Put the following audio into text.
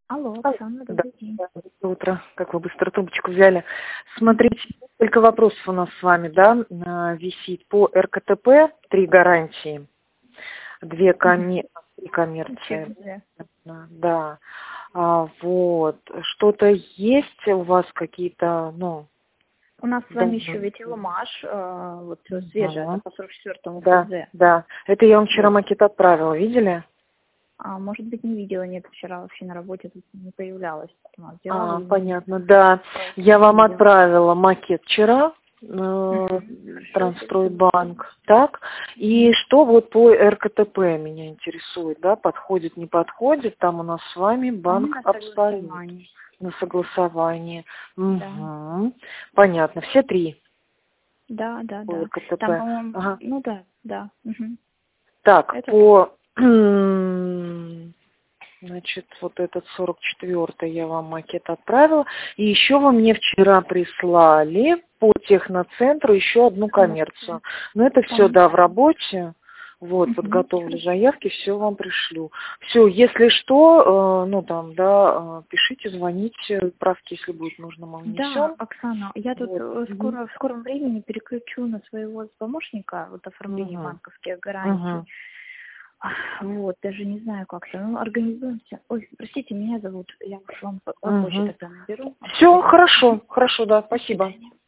Алло, Да, Оксана, добрый день. доброе утро. Как вы быстро трубочку взяли. Смотрите, несколько вопросов у нас с вами, да, висит по РКТП, 3 гарантии, 2 3 коммерции. Чего? Да. Вот. Что-то есть у вас какие-то, ну, У нас с вами еще данные? ведь Илмаш, вот свежая, это Мгм. по 44-му Да, ФЗ. да. Это я вам вчера Вот. макет отправила, видели? А может быть, не видела, нет, вчера вообще на работе тут не появлялась. У нас дела выездные, Понятно, да. поэтому Я не вам видела. отправила макет вчера, Хорошо, спасибо. Трансстройбанк, так. И что вот по РКТП меня интересует, да, подходит, не подходит, там у нас с вами А мы банк на Абсолют согласовании. на согласование. Да. Угу. Понятно, все 3 Да, да, по да. РКТП. Там, по-моему, Ага. ну да, да. Так, Это так. по значит, вот этот 44-й я вам макет отправила. И еще вы мне вчера прислали по техноцентру еще одну коммерцию. Но это все, да, в Комментарий. работе. Вот, подготовлю Хорошо. заявки, все вам пришлю. Все, если что, ну там, да, пишите, звоните, правки, если будет нужно, мы Да, внесем. Оксана, я тут Вот. Мгм. в скором времени переключу на своего помощника вот оформление Мгм. банковских гарантий. Мгм. Вот, даже не знаю как-то. Ну, организуемся. Ой, простите, меня зовут. Я вам попозже Мгм. тогда наберу, Все, обсудим. хорошо, хорошо, да, До спасибо. свидания.